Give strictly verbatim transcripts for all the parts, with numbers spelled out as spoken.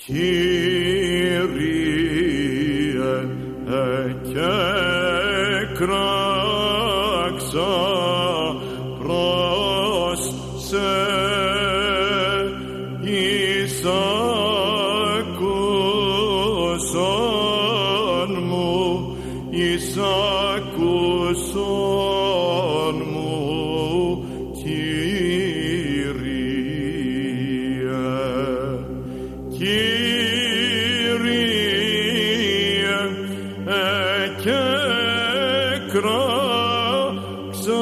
Κύριε, εκέκραξα προς σε, εις άκουσον μου, εις άκουσον μου, Κύριε. Κύριε, εκέκραξα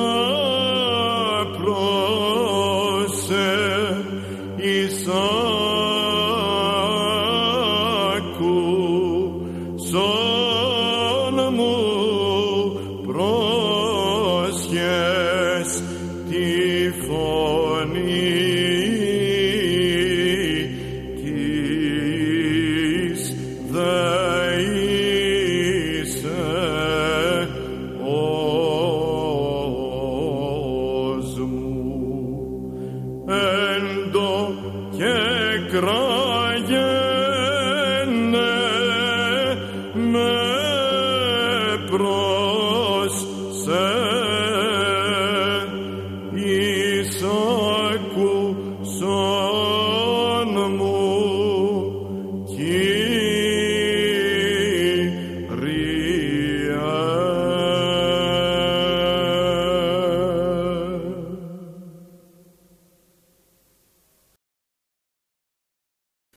προς σε, εις άκουσον μου, πρόσχες τη φωνή της δεήσε όσμου. Εν το και